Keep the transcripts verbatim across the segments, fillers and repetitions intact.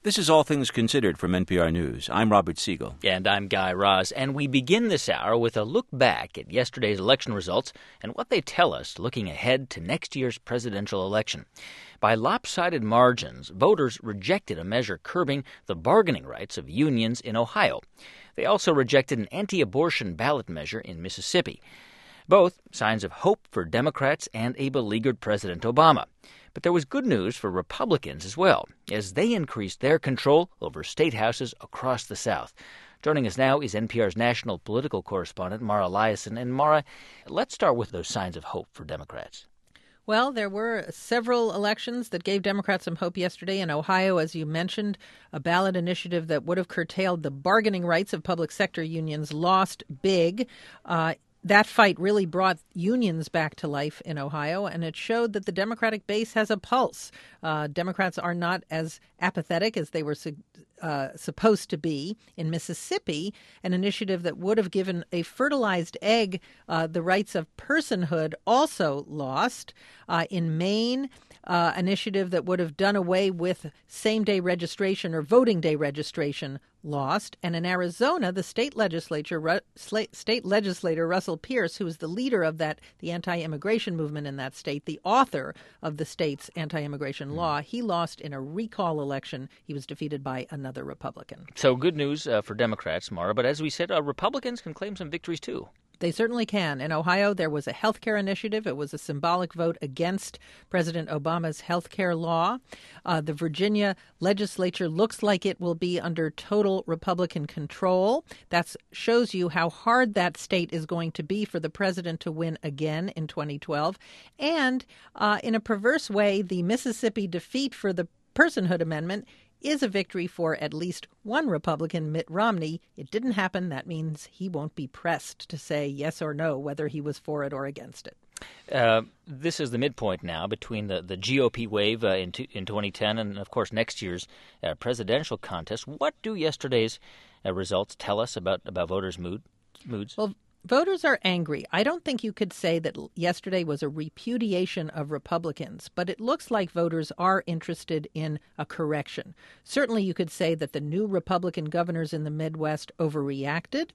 This is All Things Considered from N P R News. I'm Robert Siegel. And I'm Guy Raz. And we begin this hour with a look back at yesterday's election results and what they tell us looking ahead to next year's presidential election. By lopsided margins, voters rejected a measure curbing the bargaining rights of unions in Ohio. They also rejected an anti-abortion ballot measure in Mississippi. Both signs of hope for Democrats and a beleaguered President Obama. But there was good news for Republicans as well, as they increased their control over state houses across the South. Joining us now is N P R's national political correspondent, Mara Liasson. And Mara, let's start with those signs of hope for Democrats. Well, there were several elections that gave Democrats some hope yesterday. In Ohio, as you mentioned, a ballot initiative that would have curtailed the bargaining rights of public sector unions lost big. Uh, That fight really brought unions back to life in Ohio, and it showed that the Democratic base has a pulse. Uh, Democrats are not as apathetic as they were su- uh, supposed to be. In Mississippi, an initiative that would have given a fertilized egg uh, the rights of personhood also lost. Uh, in Maine, uh, initiative that would have done away with same-day registration or voting day registration lost. And in Arizona, the state legislature, state legislator Russell Pierce, who is the leader of that, the anti-immigration movement in that state, the author of the state's anti-immigration mm. law, he lost in a recall election. He was defeated by another Republican. So good news uh, for Democrats, Mara. But as we said, uh, Republicans can claim some victories, too. They certainly can. In Ohio, there was a health care initiative. It was a symbolic vote against President Obama's health care law. Uh, the Virginia legislature looks like it will be under total Republican control. That shows you how hard that state is going to be for the president to win again in twenty twelve. And uh, in a perverse way, the Mississippi defeat for the personhood amendment is a victory for at least one Republican, Mitt Romney. It didn't happen. That means he won't be pressed to say yes or no, whether he was for it or against it. Uh, this is the midpoint now between the, the G O P wave uh, in, t- in twenty ten and, of course, next year's uh, presidential contest. What do yesterday's uh, results tell us about, about voters' mood, moods? Well, voters are angry. I don't think you could say that yesterday was a repudiation of Republicans, but it looks like voters are interested in a correction. Certainly you could say that the new Republican governors in the Midwest overreacted,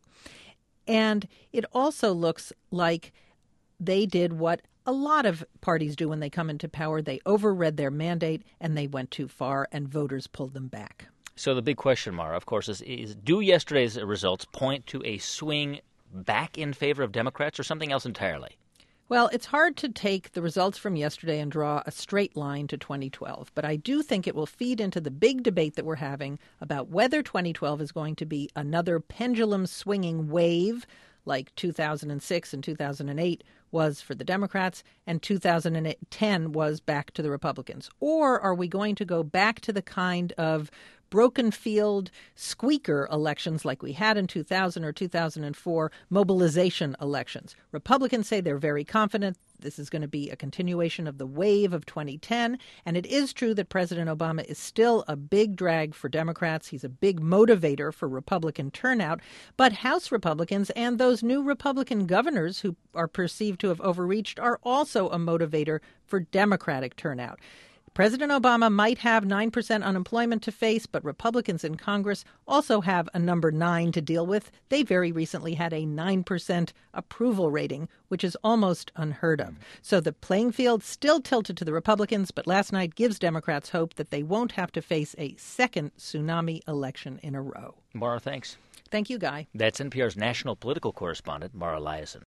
and it also looks like they did what a lot of parties do when they come into power. They overread their mandate, and they went too far, and voters pulled them back. So the big question, Mara, of course, is, is do yesterday's results point to a swing back in favor of Democrats or something else entirely? Well, it's hard to take the results from yesterday and draw a straight line to twenty twelve, but I do think it will feed into the big debate that we're having about whether twenty twelve is going to be another pendulum swinging wave like two thousand six and two thousand eight was for the Democrats and two thousand ten was back to the Republicans. Or are we going to go back to the kind of broken field squeaker elections like we had in two thousand or two thousand four, mobilization elections? Republicans say they're very confident this is going to be a continuation of the wave of twenty ten. And it is true that President Obama is still a big drag for Democrats. He's a big motivator for Republican turnout. But House Republicans and those new Republican governors who are perceived to have overreached are also a motivator for Democratic turnout. President Obama might have nine percent unemployment to face, but Republicans in Congress also have a number nine to deal with. They very recently had a nine percent approval rating, which is almost unheard of. So the playing field still tilted to the Republicans, but last night gives Democrats hope that they won't have to face a second tsunami election in a row. Mara, thanks. Thank you, Guy. That's N P R's national political correspondent, Mara Liasson.